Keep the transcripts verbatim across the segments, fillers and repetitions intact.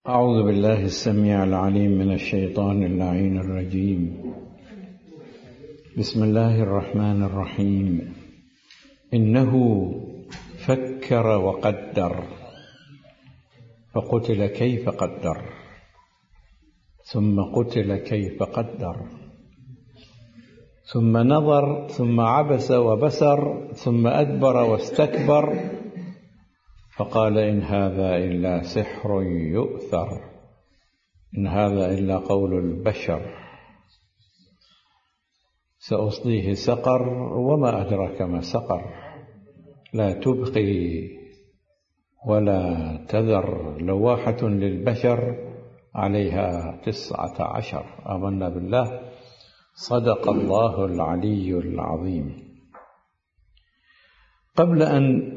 أعوذ بالله السميع العليم من الشيطان اللعين الرجيم. بسم الله الرحمن الرحيم. إنه فكر وقدر فقتل كيف قدر ثم قتل كيف قدر ثم نظر ثم عبس وبسر ثم أدبر واستكبر فقال إن هذا إلا سحر يؤثر إن هذا إلا قول البشر سأصليه سقر وما أدرك ما سقر لا تبقي ولا تذر لواحة للبشر عليها تسعة عشر. آمنا بالله. صدق الله العلي العظيم. قبل أن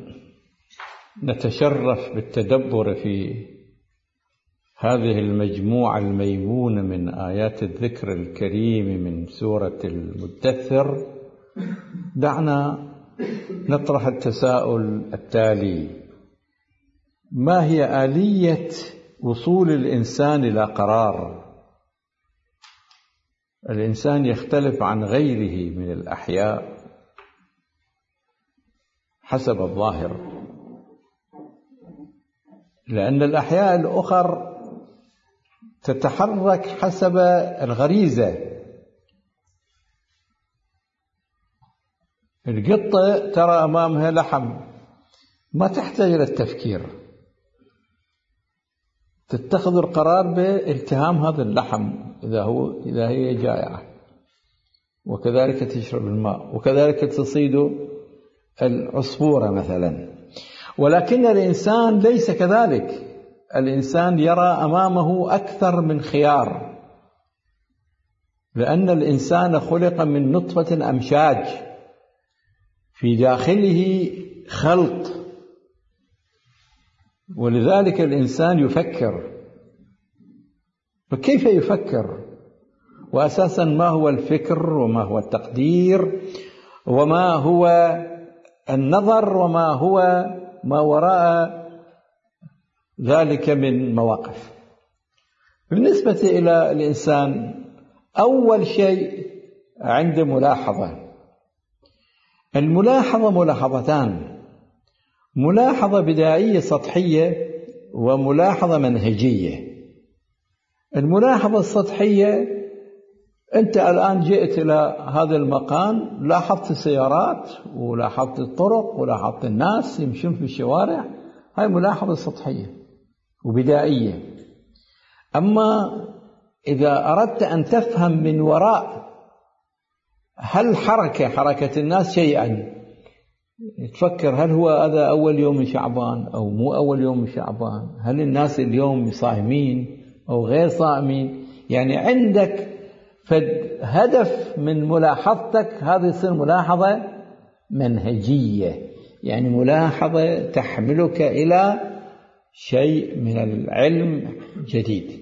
نتشرف بالتدبر في هذه المجموعة الميمونة من آيات الذكر الكريم من سورة المدثر، دعنا نطرح التساؤل التالي: ما هي آلية وصول الإنسان إلى قرار؟ الإنسان يختلف عن غيره من الأحياء حسب الظاهر، لأن الأحياء الأخر تتحرك حسب الغريزة. القطة ترى أمامها لحم ما تحتاج إلى التفكير، تتخذ القرار بالتهام هذا اللحم إذا هو إذا هي جائعة، وكذلك تشرب الماء، وكذلك تصيد العصفورة مثلا. ولكن الإنسان ليس كذلك. الإنسان يرى أمامه أكثر من خيار، لأن الإنسان خلق من نطفة أمشاج في داخله خلط، ولذلك الإنسان يفكر. فكيف يفكر؟ وأساسا ما هو الفكر وما هو التقدير وما هو النظر وما هو ما وراء ذلك من مواقف؟ بالنسبة إلى الإنسان، أول شيء عند ملاحظة. الملاحظة ملاحظتان: ملاحظة بدائية سطحية وملاحظة منهجية. الملاحظة السطحية: أنت الآن جئت إلى هذا المكان، لاحظت السيارات ولاحظت الطرق ولاحظت الناس يمشون في الشوارع، هاي ملاحظة سطحية وبدائية. أما إذا أردت أن تفهم من وراء هل حركة حركة الناس شيئا، تفكر هل هو هذا أول يوم من شعبان أو مو أول يوم من شعبان، هل الناس اليوم صائمين أو غير صائمين، يعني عندك فهدف من ملاحظتك. هذه تصير ملاحظة منهجية، يعني ملاحظة تحملك إلى شيء من العلم جديد.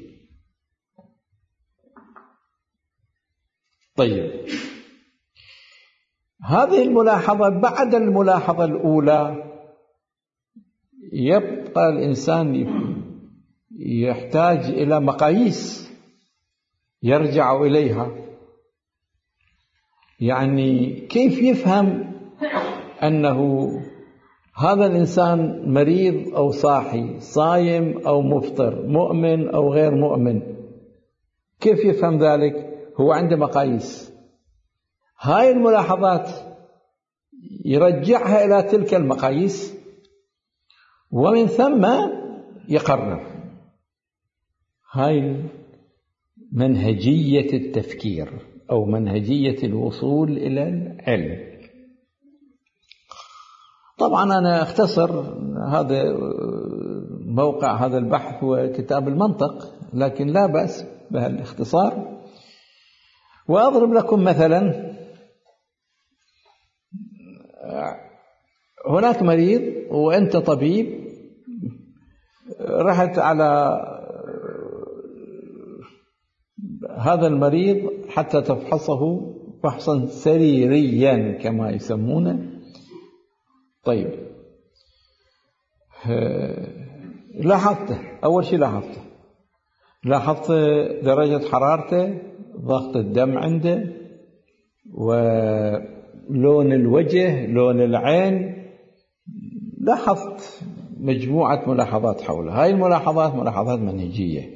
طيب، هذه الملاحظة بعد الملاحظة الأولى يبقى الإنسان يحتاج إلى مقاييس يرجع إليها. يعني كيف يفهم أنه هذا الإنسان مريض أو صاحي، صايم أو مفطر، مؤمن أو غير مؤمن؟ كيف يفهم ذلك؟ هو عنده مقاييس. هاي الملاحظات يرجعها إلى تلك المقاييس ومن ثم يقرر. هاي منهجية التفكير أو منهجية الوصول إلى العلم. طبعا أنا أختصر هذا موقع هذا البحث هو كتاب المنطق، لكن لا بأس بهالاختصار. وأضرب لكم مثلا: هناك مريض وأنت طبيب، رحت على هذا المريض حتى تفحصه فحصا سريريا كما يسمونه. طيب، لاحظته، أول شيء لاحظته لاحظت درجة حرارته، ضغط الدم عنده، ولون الوجه، لون العين. لاحظت مجموعة ملاحظات حوله. هاي الملاحظات ملاحظات منهجية.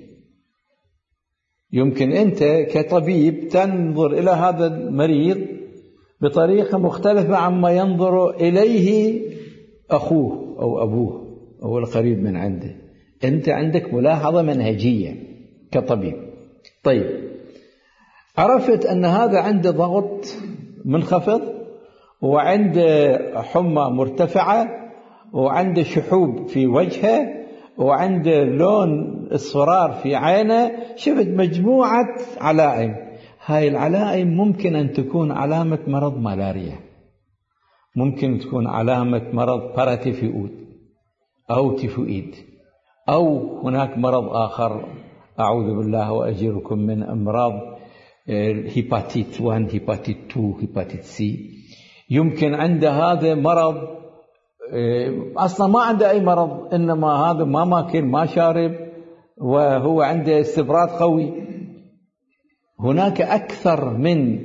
يمكن أنت كطبيب تنظر إلى هذا المريض بطريقة مختلفة عما ينظر إليه أخوه أو أبوه أو القريب من عنده. أنت عندك ملاحظة منهجية كطبيب. طيب، عرفت أن هذا عنده ضغط منخفض، وعنده حمى مرتفعة، وعنده شحوب في وجهه، وعنده لون اصفرار في عينه. شفت مجموعة علائم. هاي العلائم ممكن أن تكون علامة مرض ملاريا، ممكن تكون علامة مرض باراتيفيود أو تيفوئيد، أو هناك مرض آخر أعوذ بالله وأجيركم من أمراض هيباتيت واحد، هيباتيت اثنين، هيباتيت سي. يمكن عنده هذا مرض أصلا ما عنده أي مرض، إنما هذا ما ماكل ما شارب وهو عنده استبراد قوي. هناك أكثر من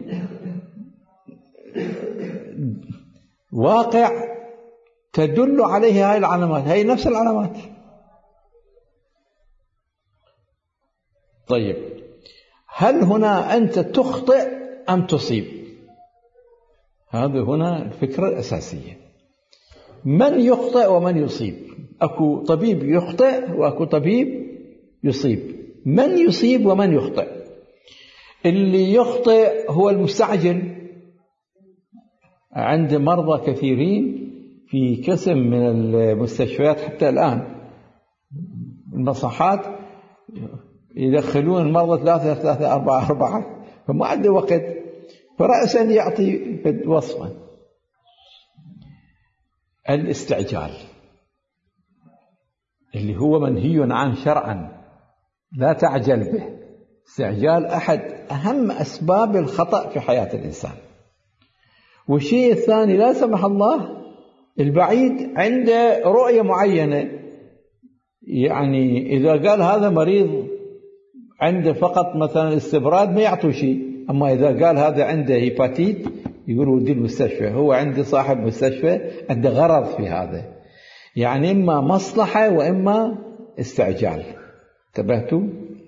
واقع تدل عليه هاي العلامات، هاي نفس العلامات. طيب، هل هنا أنت تخطئ أم تصيب؟ هذا هنا الفكرة الأساسية. من يخطئ ومن يصيب؟ أكو طبيب يخطئ وأكو طبيب يصيب. من يصيب ومن يخطئ؟ اللي يخطئ هو المستعجل. عند مرضى كثيرين في قسم من المستشفيات حتى الآن المصحات يدخلون المرضى ثلاثة ثلاثة أربعة أربعة، فما عنده وقت، فرأسا يعطي وصفا. الاستعجال اللي هو منهي عنه شرعا، لا تعجل به. استعجال أحد أهم أسباب الخطأ في حياة الإنسان. والشيء الثاني، لا سمح الله، البعيد عنده رؤية معينة، يعني إذا قال هذا مريض عنده فقط مثلا استبراد ما يعطوا شيء، أما إذا قال هذا عنده هيباتيت يقولوا ودي المستشفى. هو عنده صاحب مستشفى عنده غرض في هذا، يعني إما مصلحة وإما استعجال. انتبهتوا؟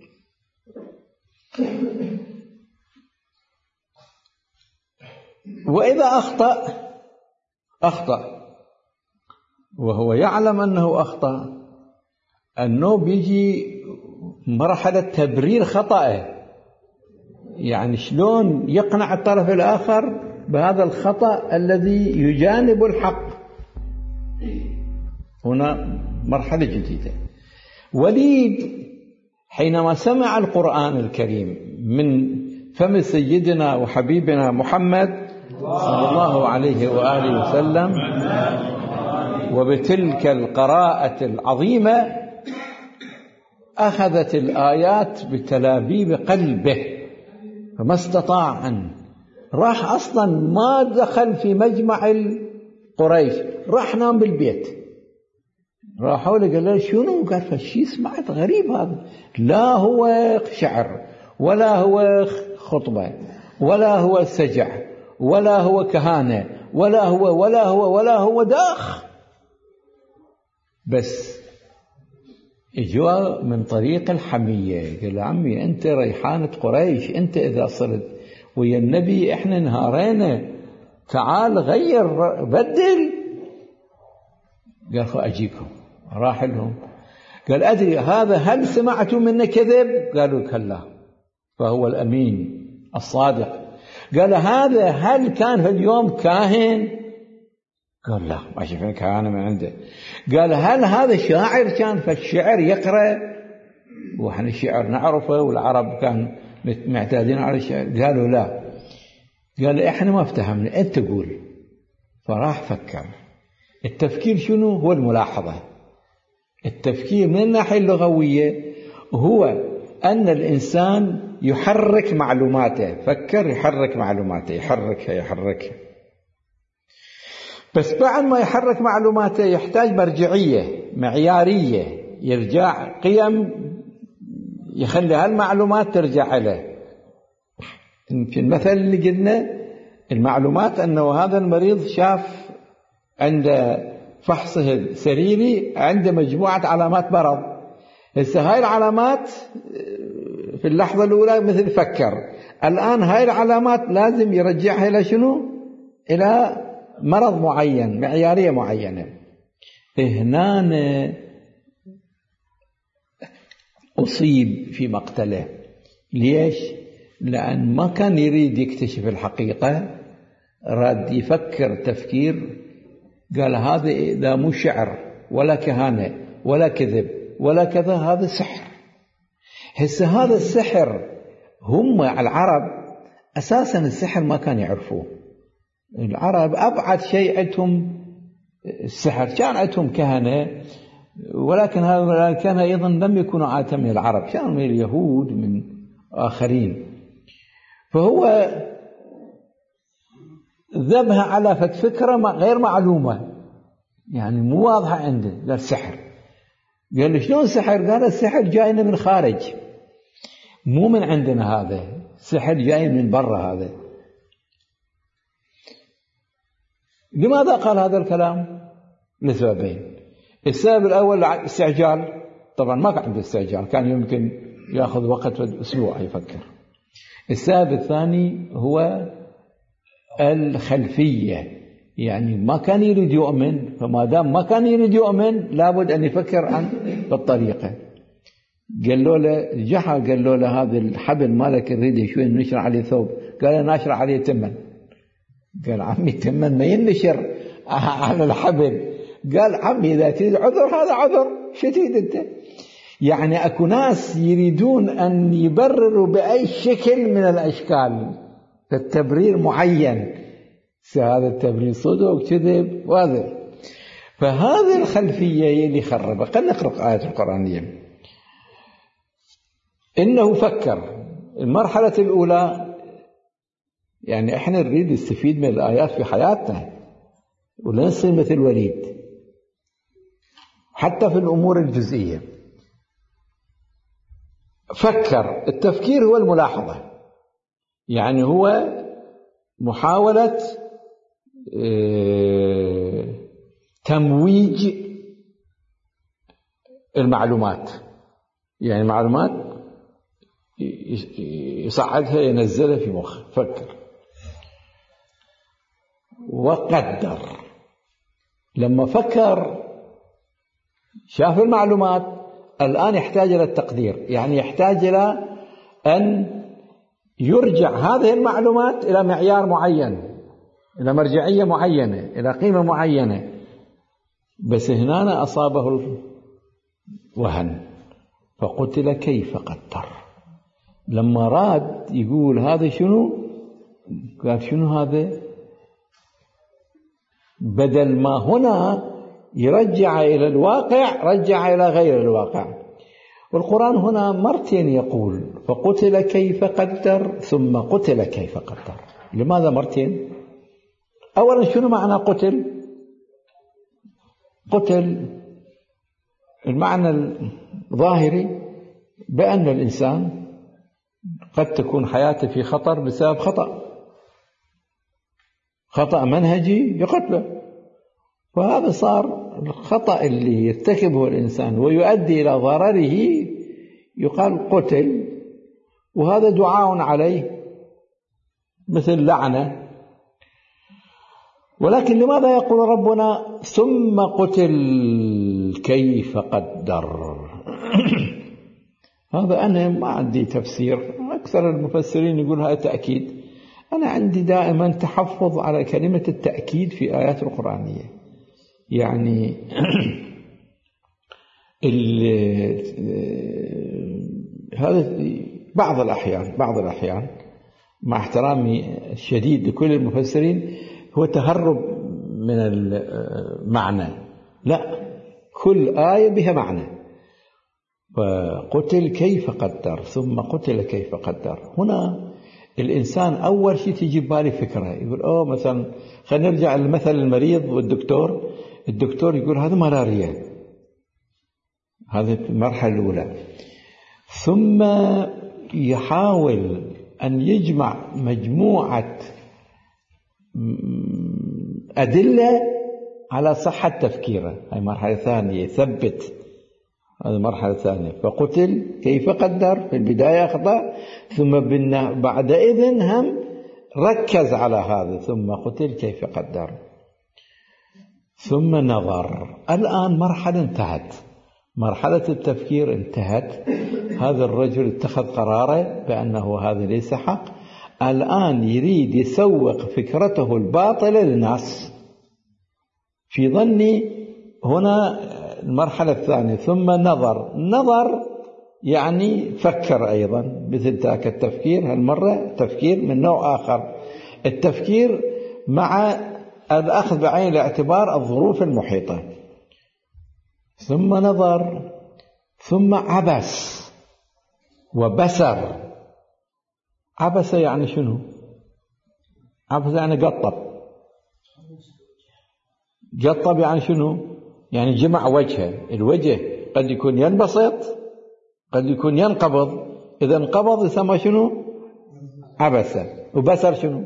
وإذا أخطأ أخطأ وهو يعلم أنه أخطأ، أنه بيجي مرحلة تبرير خطأه، يعني شلون يقنع الطرف الآخر بهذا الخطأ الذي يجانب الحق. هنا مرحلة جديدة. وليد حينما سمع القرآن الكريم من فم سيدنا وحبيبنا محمد صلى الله عليه وآله وسلم، وبتلك القراءة العظيمة أخذت الآيات بتلابيب قلبه، فما استطاع أن راح أصلا ما دخل في مجمع قريش، راح نام بالبيت. راحوا له قال له شنو؟ قال فشي سمعت غريب هذا، لا هو شعر ولا هو خطبة ولا هو سجع ولا هو كهانة ولا هو ولا هو ولا هو داخ، بس اجوا من طريق الحمية. قال عمي أنت ريحانة قريش، أنت إذا صرت ويا النبي إحنا نهارينا، تعال غير بدل. قال خو أجيكم. راح لهم قال أدري هذا هل سمعتم منه كذب؟ قالوا كلا، فهو الأمين الصادق. قال هذا هل كان في اليوم كاهن؟ قال لا، ما شفنا كهانة من عنده. قال هل هذا شاعر كان فالشعر يقرأ؟ وإحنا الشعر نعرفه والعرب كان معتادين على الشعر. قالوا لا. قال إحنا ما افتهمنا، أنت قول. فراح فكر. التفكير شنو؟ هو الملاحظة. التفكير من الناحية اللغوية هو أن الإنسان يحرك معلوماته. فكر يحرك معلوماته، يحركها يحركها. بس بعد ما يحرك معلوماته يحتاج مرجعية معيارية، يرجع قيم يخلي هالمعلومات ترجع له. في المثل اللي قلنا المعلومات أنه هذا المريض شاف عند فحصه السريري عنده مجموعة علامات مرض. هسه هاي العلامات في اللحظة الأولى مثل فكر، الآن هاي العلامات لازم يرجعها إلى شنو؟ إلى مرض معين، معيارية معينة. هنا أصيب في مقتله. ليش؟ لأن ما كان يريد يكتشف الحقيقة، راد يفكر تفكير، قال هذا إذا مو شعر ولا كهانة ولا كذب ولا كذا، هذا سحر. هسه هذا السحر هم العرب أساسا السحر ما كانوا يعرفوه. العرب أبعد شيء عندهم السحر، كان عندهم كهنة، ولكن هؤلاء الكهنة أيضا لم يكونوا عادة من العرب، كانوا من اليهود من آخرين. فهو ذبها على فكرة غير معلومة، يعني مو واضحة عنده، قال سحر. قال له شلون سحر؟ قال السحر جاينا من خارج، مو من عندنا، هذا السحر جاي من برا. هذا لماذا قال هذا الكلام؟ لسببين. السبب الأول استعجال، طبعا ما كان عنده استعجال، كان يمكن يأخذ وقت أسبوع يفكر. السبب الثاني هو الخلفية، يعني ما كان يريد يؤمن، فما دام ما كان يريد يؤمن لابد أن يفكر عن بالطريقة. قال له له جحا، قال له له هذا الحبل مالك نريد شوي نشر عليه ثوب، قال له نشر عليه تمن. قال عمي تمن ما ينشر على الحبل. قال عمي إذا تريد عذر هذا عذر، شو تريد أنت؟ يعني أكو ناس يريدون أن يبرروا بأي شكل من الأشكال التبرير معين، هذا التبرير صدق كذب وهذا. فهذه الخلفية اللي خربها. خلينا نقرأ آية القرآنية. إنه فكر. المرحلة الأولى يعني إحنا نريد نستفيد من الآيات في حياتنا ولا نصير مثل وليد حتى في الأمور الجزئية. فكر. التفكير هو الملاحظة، يعني هو محاولة تمويج المعلومات، يعني معلومات يصعدها ينزلها في مخ. فكر. وقدر. لما فكر شاف المعلومات، الآن يحتاج إلى التقدير، يعني يحتاج إلى أن يرجع هذه المعلومات إلى معيار معين، إلى مرجعية معينة، إلى قيمة معينة. بس هنا أصابه الوهن، فقتل كيف قدر. لما راد يقول هذا شنو، قال شنو هذا، بدل ما هنا يرجع إلى الواقع رجع إلى غير الواقع. والقرآن هنا مرتين يقول فقتل كيف قدر ثم قتل كيف قدر. لماذا مرتين؟ أولا شنو معنى قتل؟ قتل المعنى الظاهري بأن الإنسان قد تكون حياته في خطر بسبب خطأ خطأ منهجي يقتله، فهذا صار الخطأ اللي يرتكبه الإنسان ويؤدي إلى ضرره يقال قتل، وهذا دعاء عليه مثل لعنة. ولكن لماذا يقول ربنا ثم قتل كيف قدر؟ هذا أنا ما عندي تفسير، أكثر المفسرين يقول هذا تأكيد. أنا عندي دائما تحفظ على كلمة التأكيد في آيات القرآنية، يعني هذا بعض الأحيان بعض الأحيان مع احترامي الشديد لكل المفسرين هو تهرب من المعنى. لا، كل آية بها معنى. فقتل كيف قدر ثم قتل كيف قدر. هنا الإنسان أول شيء تيجي ببالي فكرة، يقول أوه مثلا خلينا نرجع لمثل المريض والدكتور. الدكتور يقول هذا ملاريا، هذه المرحلة الأولى. ثم يحاول أن يجمع مجموعة أدلة على صحة تفكيره. هاي مرحلة ثانية، يثبت، هذه مرحلة ثانية. فقتل كيف قدر، في البداية أخطأ، ثم بعد إذن هم ركز على هذا، ثم قتل كيف قدر، ثم نظر. الآن مرحلة انتهت، مرحلة التفكير انتهت. هذا الرجل اتخذ قراره بأنه هذا ليس حق. الآن يريد يسوق فكرته الباطلة للناس. في ظني هنا المرحلة الثانية. ثم نظر، نظر يعني فكر أيضا مثل ذاك التفكير، هالمرة تفكير من نوع آخر، التفكير مع الأخذ بعين الاعتبار الظروف المحيطة. ثم نظر، ثم عبس وبسر. عبس يعني شنو؟ عبس يعني قطب. قطب يعني شنو؟ يعني جمع وجهه. الوجه قد يكون ينبسط، قد يكون ينقبض. إذا انقبض يسمى شنو؟ عبس. وبسر شنو؟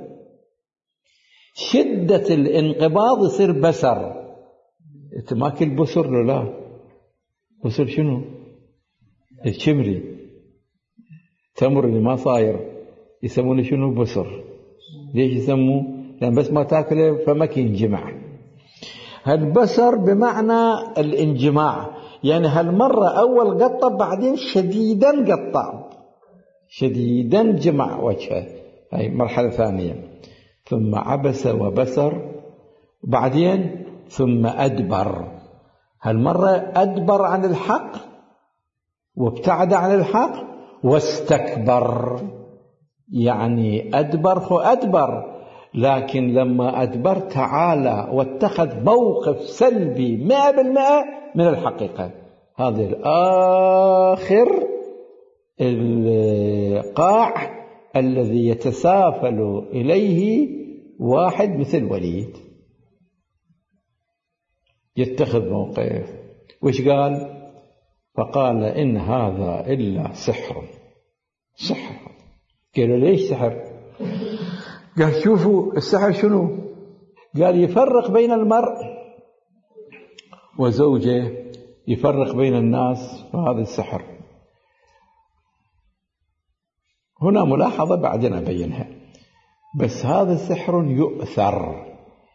شدة الانقباض يصير بسر. تماكل بسر له لا، بسر شنو؟ الشمري، تمر اللي ما صاير يسمونه شنو؟ بسر. ليش يسموه؟ لأن بس ما تاكله فمك ينجمع. هالبسر بمعنى الانجماع، يعني هالمرة أول قطب بعدين شديدا قطع، شديدا جمع وجهه. هاي مرحلة ثانية. ثم عبس وبسر، بعدين ثم أدبر. هالمرة أدبر عن الحق وابتعد عن الحق واستكبر. يعني أدبر خو أدبر، لكن لما أدبر تعالى واتخذ موقف سلبي مئة بالمئة من الحقيقة. هذا الآخر القاع الذي يتسافل إليه واحد مثل وليد، يتخذ موقف. وش قال؟ فقال إن هذا إلا سحر. سحر. قالوا ليش سحر؟ قال شوفوا السحر شنو؟ قال يفرق بين المرء وزوجه، يفرق بين الناس، فهذا السحر. هنا ملاحظة بعدين أبينها. بس هذا سحر يؤثر.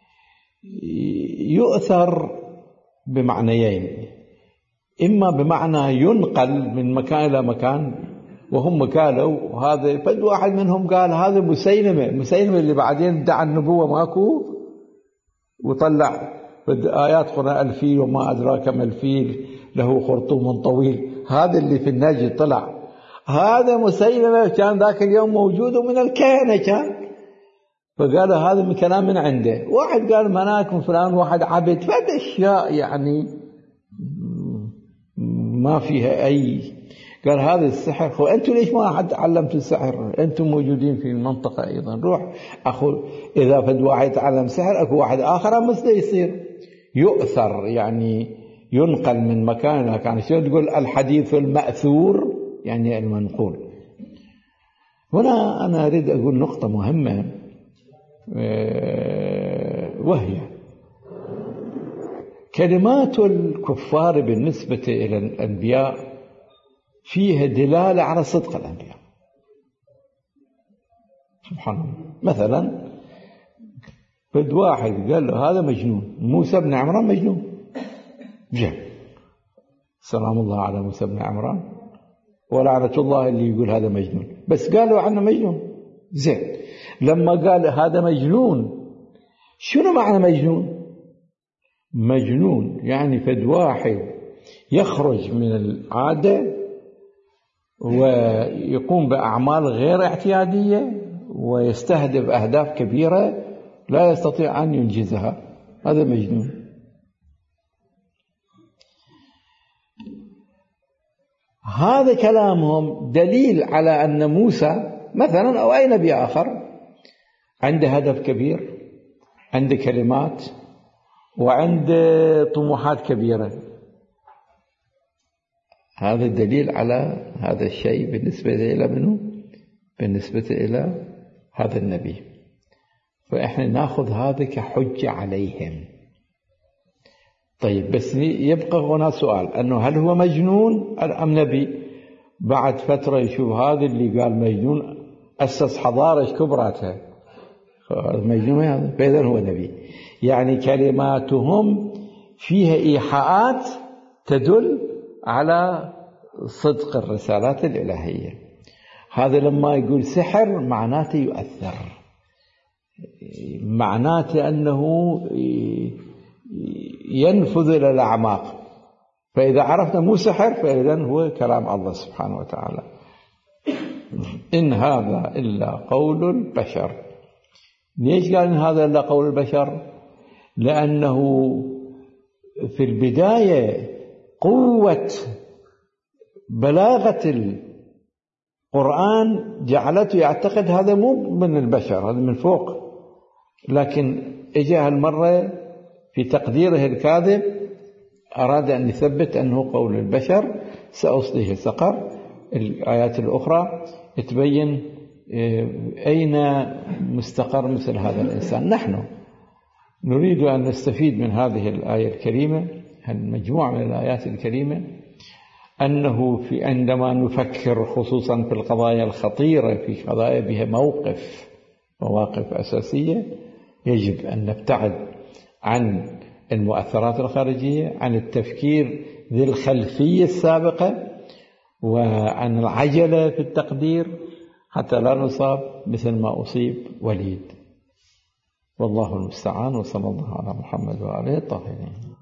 يؤثر بمعنيين، إما بمعنى ينقل من مكان إلى مكان، وهم قالوا هذا، فد واحد منهم قال هذا مسيلمة. مسيلمة اللي بعدين ادعى النبوة ماكو، وطلع آيات قرآن الفيل وما أدراك ما الفيل له خرطوم طويل. هذا اللي في النجد طلع، هذا مسيلمة كان ذاك اليوم موجود ومن الكهنة كان. فقالوا هذا من كلام من عنده. واحد قال مناكم فلان، واحد عبد، فهذا أشياء يعني ما فيها أي. قال هذا السحر. خو أنتم ليش ما حد علمتوا السحر؟ أنتم موجودين في المنطقة أيضا. روح أخو، إذا فد واحد تعلم سحر أكو واحد آخر مثله يصير. يؤثر يعني ينقل من مكان إلى مكان. شو تقول الحديث المأثور؟ يعني المنقول. هنا أنا أريد أقول نقطة مهمة، وهي كلمات الكفار بالنسبة إلى الأنبياء فيها دلالة على صدق الأنبياء. سبحان الله. مثلا فد واحد قال له هذا مجنون، موسى بن عمران مجنون، جاء سلام الله على موسى بن عمران ولعنة الله اللي يقول هذا مجنون، بس قالوا عنه مجنون. زين، لما قال هذا مجنون، شنو معنى مجنون؟ مجنون يعني فد واحد يخرج من العادة ويقوم بأعمال غير اعتيادية ويستهدف أهداف كبيرة لا يستطيع أن ينجزها، هذا مجنون. هذا كلامهم دليل على أن موسى مثلا أو أي نبي آخر عنده هدف كبير، عنده كلمات وعنده طموحات كبيرة. هذا الدليل على هذا الشيء بالنسبة إلى منه، بالنسبة إلى هذا النبي. فإحنا نأخذ هذا كحجة عليهم. طيب بس يبقى هنا سؤال، أنه هل هو مجنون أم نبي؟ بعد فترة يشوف هذا اللي قال مجنون أسس حضارة كبراتها، مجنون هذا فإذا هو نبي. يعني كلماتهم فيها إيحاءات تدل على صدق الرسالات الإلهية. هذا لما يقول سحر معناته يؤثر، معناته أنه ينفذ إلى الأعماق. فإذا عرفنا مو سحر فإذا هو كلام الله سبحانه وتعالى. إن هذا إلا قول البشر. ليش قال إن هذا إلا قول البشر؟ لأنه في البداية قوة بلاغة القرآن جعلته يعتقد هذا مو من البشر، هذا من فوق. لكن إجا هالمرة في تقديره الكاذب أراد أن يثبت أنه قول البشر. سأصليه سقر. الآيات الأخرى تبين أين مستقر مثل هذا الإنسان. نحن نريد أن نستفيد من هذه الآية الكريمة، المجموعة من الآيات الكريمة، أنه في عندما نفكر خصوصا في القضايا الخطيرة، في قضايا بها موقف مواقف أساسية، يجب أن نبتعد عن المؤثرات الخارجية، عن التفكير ذي الخلفية السابقة، وعن العجلة في التقدير حتى لا نصاب مثل ما أصيب وليد. والله المستعان، وصلى الله على محمد وآله الطاهرين.